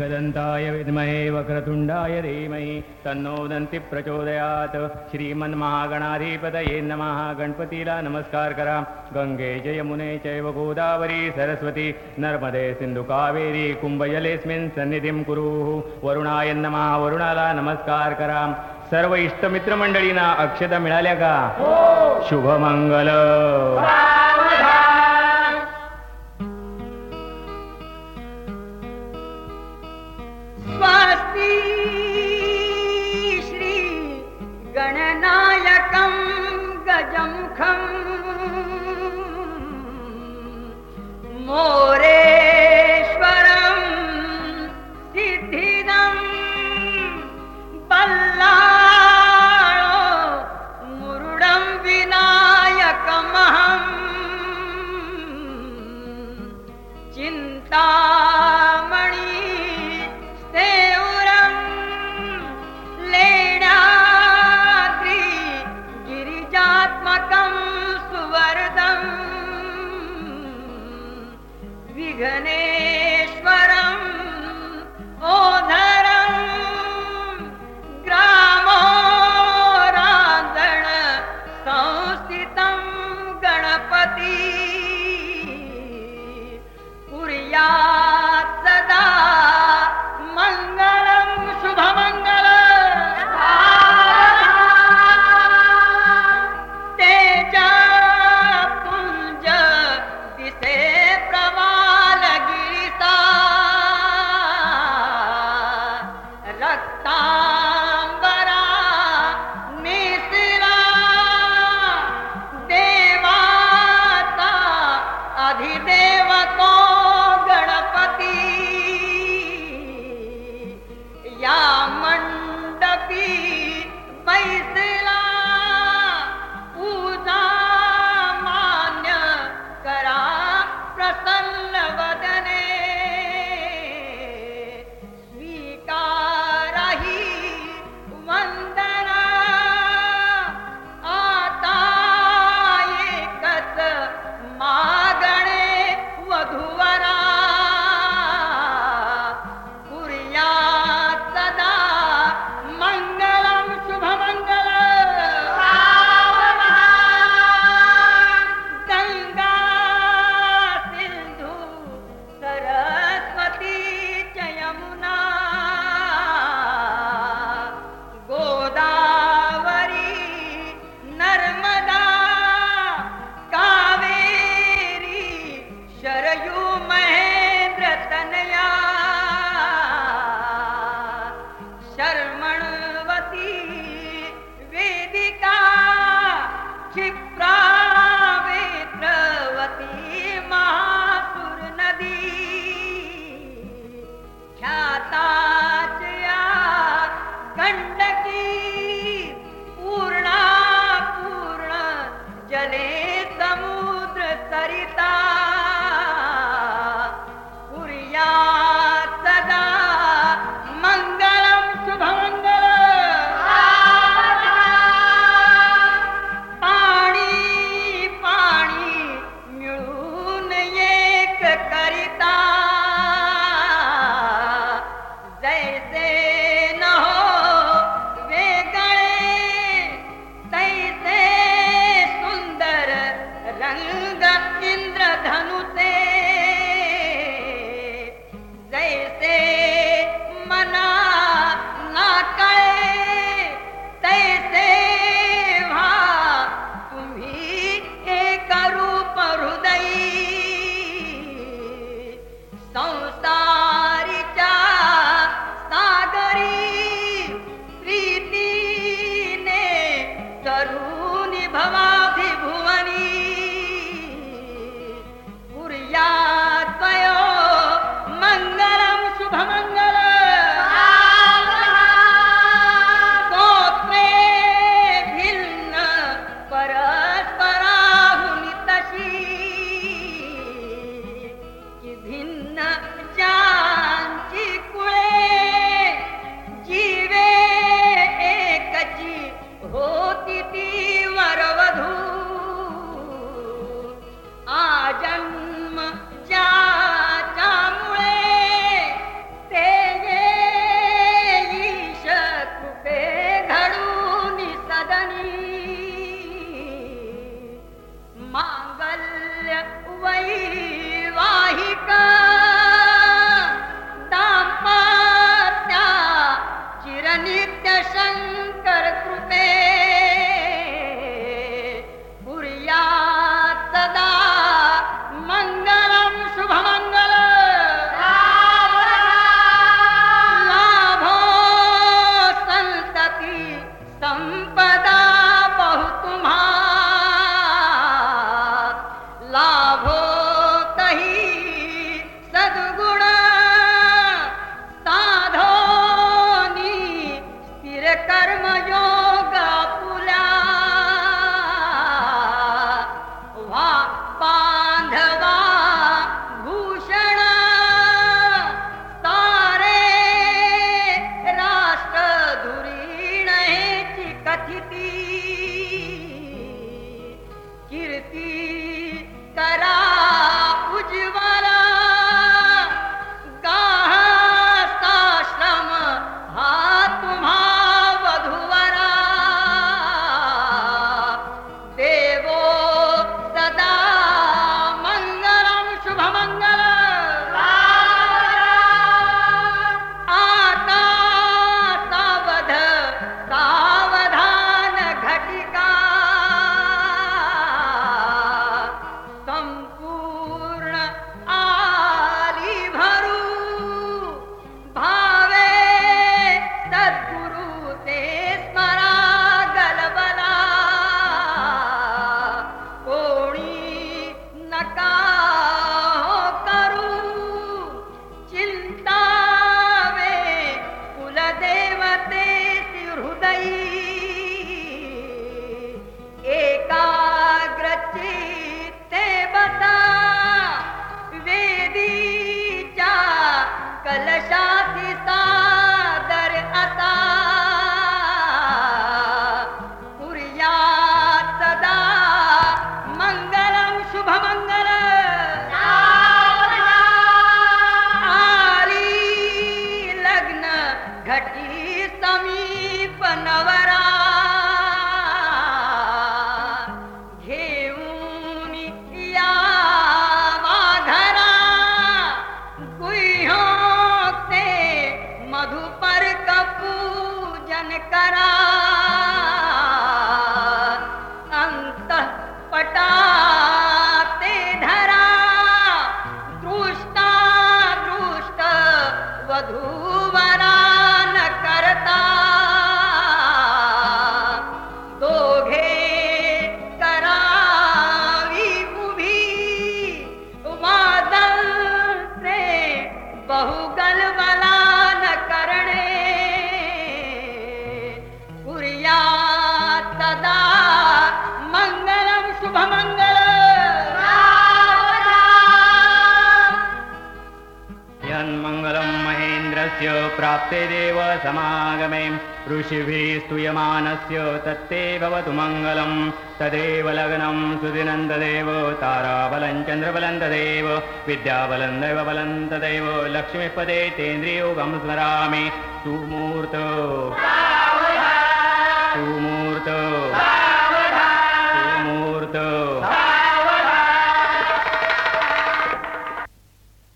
एकदन्ताय विद्महे वक्रतुण्डाय धीमहि तन्नो दन्ति प्रचोदयात्. श्रीमन्महागणाधिपतये नमः. गणपतीला नमस्कार करा. गंगे च यमुने चैव गोदावरी सरस्वती नर्मदे सिंधु कावेरी कुंभजलेस्मिन् सन्निधिं कुरु. वरुणाय नमः. वरुणाला नमस्कार करा. सर्व इष्टमित्र मंडळींना अक्षता मिळाल्या का? शुभमंगल. स्वस्ति श्री गणनायकं गजमुखं मोरेश्वरं सिद्धिदं बल्लाळो मुरुडं विनायकमहं चिन्तामणि सेवरं लेण्याद्रि गिरिजात्मकं सुवरदं विघ्नेश्वरं ओधरं ग्रामोरांजन संस्थितं गणपति कुर्यात् सदा मंगलम शुभमंगल. तेज पुंज दिसे प्रवाल गिरिसा रक्तांबरा मिश्रा देवाता अधिदेवतो गणपती या मंडपी बैसला पूजा मान्य करा प्रसन्न वदने स्वीकाराही वंदना आता एकच मागणे वधूवरा कुर्यात् सदा मंगलम शुभमंगल. गंगा सिंधु सरस्वती च यमुना गोदावरी नर्मदा कावेरी शरयू महेंद्र तनया शर्मणवती वेदिका क्षिप्रावेत्रवती महासुर नदी ख्याताचया गंडकी पूर्णा पूर्ण जले समुद्र सरिता कुर्यात् सदा मंगलम शुभमंगल. पाणी पाणी मिळून एक करिता जैसे न हो वेगळे तैसे सुंदर रंग इंद्रधनुचे जैसे मना ना कळे तैसे व्हा तुम्ही एक रूप हृदयी संसारीच्या सागरी प्रीतीने तरुणी भवाभिभुवनी कुर्यात् त्वयो मंगलम शुभमंगलम. घटी समीप नवरा घेऊन यावा घरा गुह्यों ते मधुपर पूजन करा अंतःपटा ते धरा दृष्टा दृष्ट वधूवरा न करता दोघे करावी उभी वादळ ते बहुगलबला न करणे कुर्यात् सदा मंगलम शुभमंगल यन्मङ्गलं महेन्द्रस्य प्राप्ते देव समागमे ऋषिभिः स्तूयमानस्य तत्ते भवतु मङ्गलं तदेव लग्नं सुदिनं तदेव ताराबलं चन्द्रबलं तदेव विद्याबलं दैवबलं तदेव लक्ष्मीपदे तेन्द्रियोगं स्मरामि सुमूर्त